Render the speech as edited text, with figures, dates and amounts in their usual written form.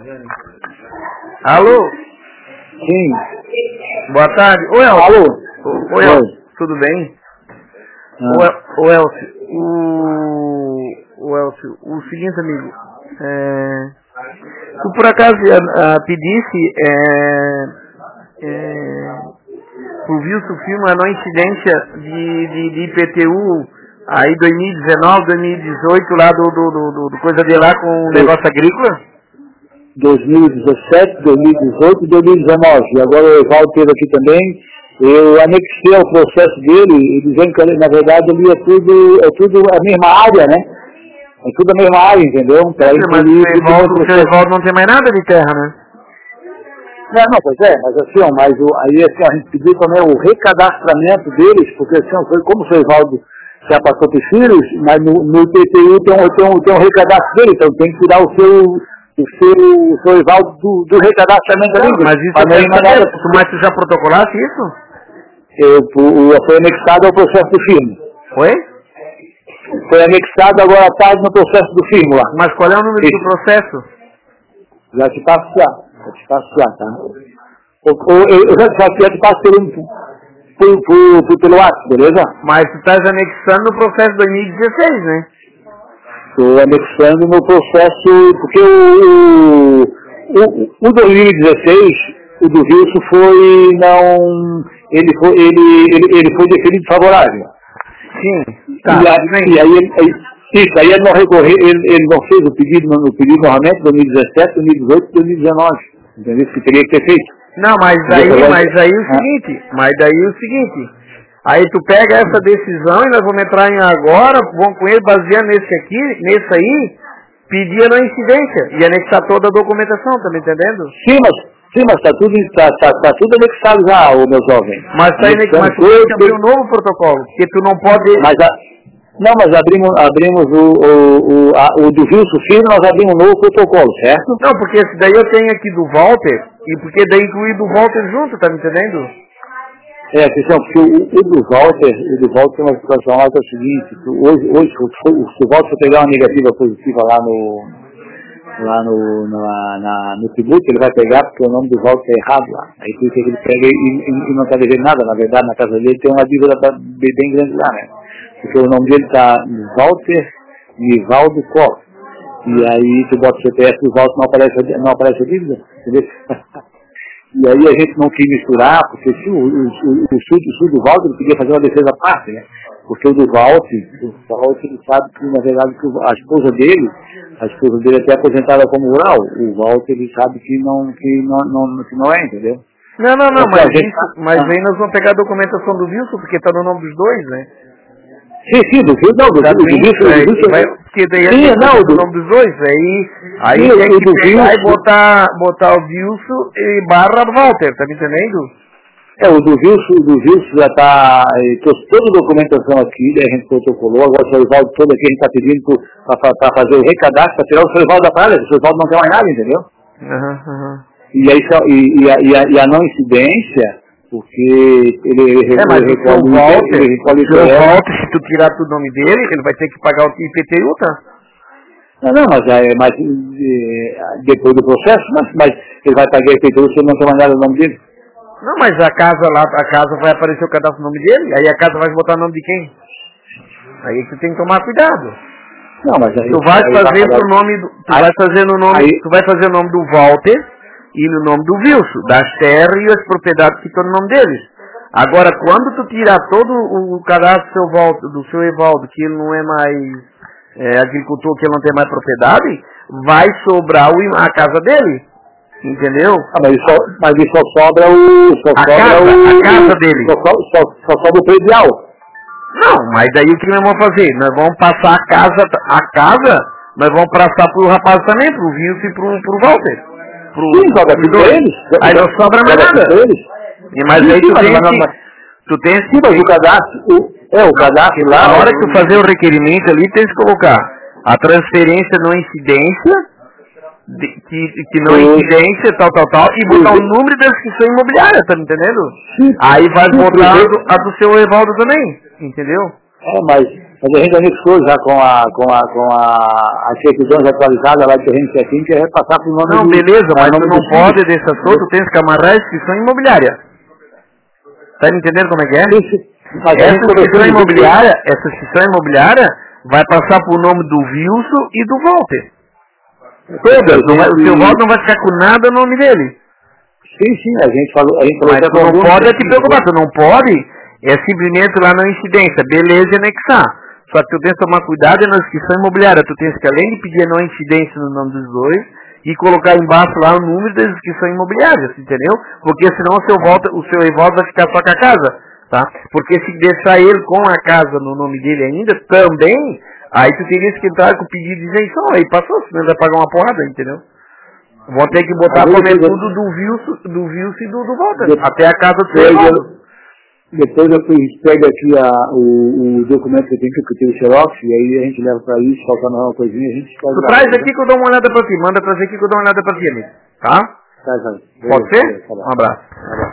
Alô? Sim. Boa tarde. Oi, Elcio. Alô? Oi, Elcio. Tudo bem? O Elcio, o seguinte, amigo, tu por acaso pedisse pro Wilson filme uma incidência de IPTU aí 2019, 2018 lá do coisa de lá com o negócio agrícola? 2017, 2018 e 2019. E agora o Evaldo teve aqui também. Eu anexei ao processo dele, dizendo que na verdade ali é tudo a mesma área, né? É tudo a mesma área, entendeu? Mas o Evaldo não tem mais nada de terra, né? Não, pois é, mas assim, aí assim, a gente pediu também o recadastramento deles, porque assim, foi como o seu Evaldo já passou para os filhos, mas no IPTU tem um recadastro dele, então tem que tirar o seu Evaldo do recadastramento ali. Mas isso mas tu já protocolaste isso? Foi anexado ao processo do firme. Oi? Foi anexado agora à tarde no processo do firme lá. Mas qual é o número do processo? Já te passo já, tá? Eu já te passo pelo WhatsApp, beleza? Mas tu estás anexando no processo 2016, né? Estou anexando no processo, porque o 2016, o do Wilson ele foi definido favorável. Sim, tá. E aí ele não recorreu, ele não fez o pedido novamente, 2017, 2018 e 2019. Entendeu? Que teria que ter feito. Não, mas aí o seguinte, aí tu pega essa decisão e nós vamos entrar em agora, vamos com ele baseando nesse aí, pedir a incidência e anexar toda a documentação, tá me entendendo? Sim, mas está tudo anexado já, meu jovem. Mas tu tem que abrir um novo protocolo, porque tu não pode... Mas abrimos o do Wilson Filho, nós abrimos um novo protocolo, certo? Não, porque esse daí eu tenho aqui do Walter, e porque daí inclui do Walter junto, tá me entendendo? Atenção, porque o do Walter tem uma situação lá que é o seguinte, hoje se o Walter pegar uma negativa positiva lá no tributo, ele vai pegar porque o nome do Walter é errado lá. Aí por isso que ele pega e não está devendo nada. Na verdade, na casa dele tem uma dívida bem grande lá, né? Porque o nome dele está Walter Nivaldo Cor. E aí tu bota o CPF do Walter, não aparece a dívida, entendeu? E aí a gente não quis misturar, porque se o sul do Walter ele podia fazer uma defesa à parte, né? Porque o do Walter ele sabe que na verdade a esposa dele é até aposentada como rural. O Walter ele sabe que não é, entendeu? Não, mas aí nós vamos pegar a documentação do Wilson, porque está no nome dos dois, né? Sim, do Wilson. Porque daí o nome dos dois, aí tem que pegar e botar o Wilson e barra Walter, tá me entendendo? O do Wilson já está, trouxe toda a documentação aqui, daí a gente protocolou, agora o Evaldo todo aqui a gente está pedindo para fazer o recadastro, para tirar o Evaldo da praia, o Evaldo não tem mais nada, entendeu? E a não incidência, porque mas o Walter, se tu tirar do nome dele, ele vai ter que pagar o IPTU, tá? Mas depois do processo, mas ele vai pagar o IPTU se ele não tem mais nada no nome dele. Não, mas a casa vai aparecer o cadastro no nome dele, aí a casa vai botar o nome de quem? Aí tu tem que tomar cuidado. Não, mas aí, tu vai fazer o nome do Walter e no nome do Wilson, das terras e as propriedades que estão no nome deles. Agora, quando tu tirar todo o cadastro do seu Evaldo, que ele não é mais agricultor, que ele não tem mais propriedade, vai sobrar a casa dele. Entendeu? Mas isso só sobra a casa dele. Só sobra o predial. Não, mas daí o que nós vamos fazer? Nós vamos passar a casa, nós vamos passar pro rapaz também, pro Wilson e pro Walter. Sim, joga tudo pra eles. Aí não sobra mais nada. Mas aí tu tem o cadastro lá. Na hora que tu fazer o requerimento ali, tem que colocar a transferência não incidência, que não é incidência, tal, e botar o número da inscrição imobiliária, tá me entendendo? Aí vai botar a do seu Evaldo também, entendeu? Mas Mas a gente anexou já com a certidão atualizada lá de terreno certinho, que é repassar para o nome Não, beleza, mas tu não pode deixar solto, tu tens que amarrar a inscrição imobiliária. Tá me entendendo como é que é? Essa inscrição imobiliária vai passar por nome do Wilson e do Walter. Todas, o seu Walter não vai ficar com nada no nome dele. Sim, a gente falou mas tu não pode te preocupar, tu não pode, é simplesmente lá na incidência, beleza, anexar. Só que tu tens que tomar cuidado na inscrição imobiliária, tu tens que além de pedir a não incidência no nome dos dois, e colocar embaixo lá o número da inscrição imobiliária, entendeu? Porque senão o seu Evaldo vai ficar só com a casa, tá? Porque se deixar ele com a casa no nome dele ainda, também, aí tu teria que entrar com o pedido de isenção, aí passou, senão vai pagar uma porrada, entendeu? Vou ter que botar tudo do Wilson e do Walter, até a casa do seu Evaldo. Depois eu pego aqui o documento que eu tenho o xerox, e aí a gente leva para isso, faltando uma coisinha, a gente faz. Tu traz aqui que eu dou uma olhada para ti, manda trazer aqui que eu dou uma olhada para ti, amigo. Tá? Tá. Pode ser? Um abraço.